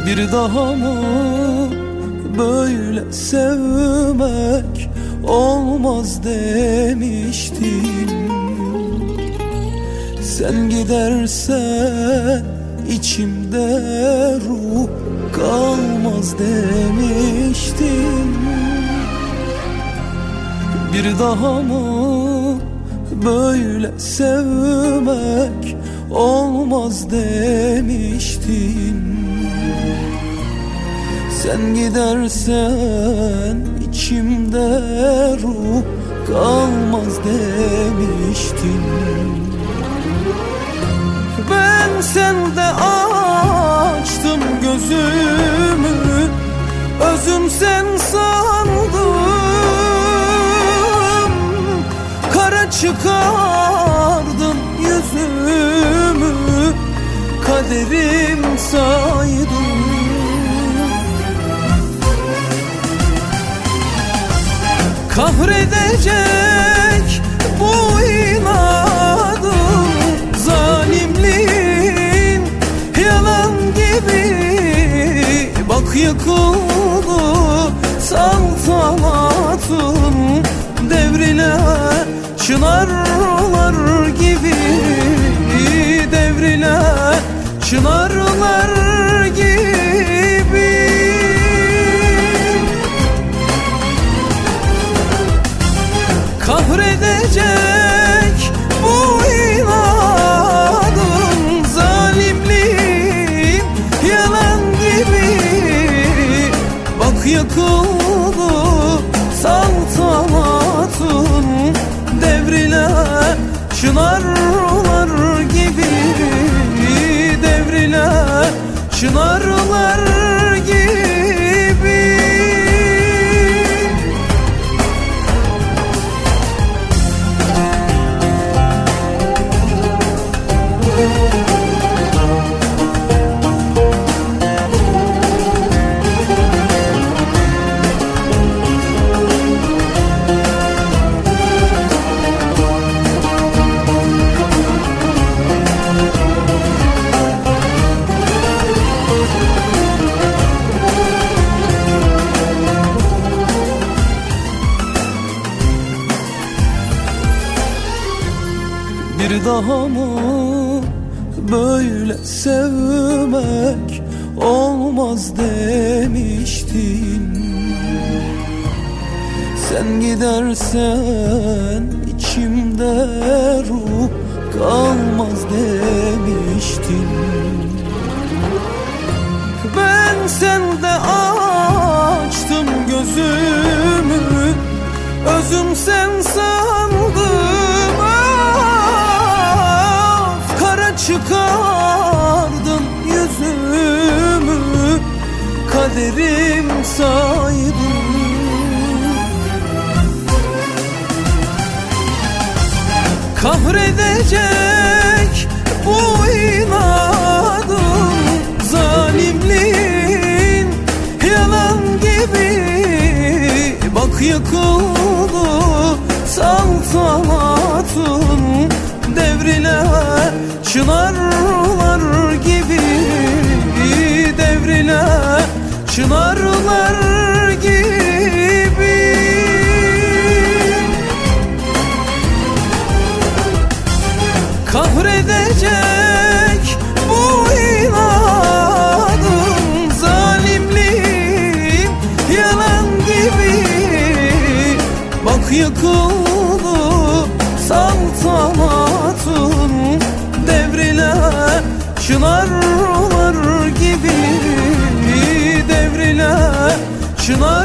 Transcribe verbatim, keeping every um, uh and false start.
Bir daha mı böyle sevmek olmaz demiştin. Sen gidersen içimde ruh kalmaz demiştin. Bir daha mı böyle sevmek olmaz demiştin. Sen gidersen içimde ruh kalmaz demiştin. Ben sende açtım gözümü, özüm sen sandım. Kara çıkardın yüzümü, kaderim saydım. Kahredecek bu inadın, zalimliğin yalan gibi. Bak yıkıldı saltanatın, devrilen çınarlar gibi. Devrilen çınarlar gibi. Kahredecek bu inadın, zalimliğin yalan gibi. Bak yıkıldı saltanatın, devrilen çınarlar gibi. Devrilen çınarlar gibi. Bir daha mı böyle sevmek olmaz demiştin. Sen gidersen içimde ruh kalmaz demiştin. Ben sende açtım gözümü, özüm sen sandım. Çıkardın yüzümü, kaderim saydım. Kahredecek bu inadın, zalimliğin yalan gibi. Bak yıkıldı saltanatın, devrilen çınarlar gibi. Devrilen çınarlar gibi. Kahredecek bu inadın, zalimliğin yalan gibi. Bak yıkıldı saltanatın, devrilen çınarlar gibi. Devrilen çınar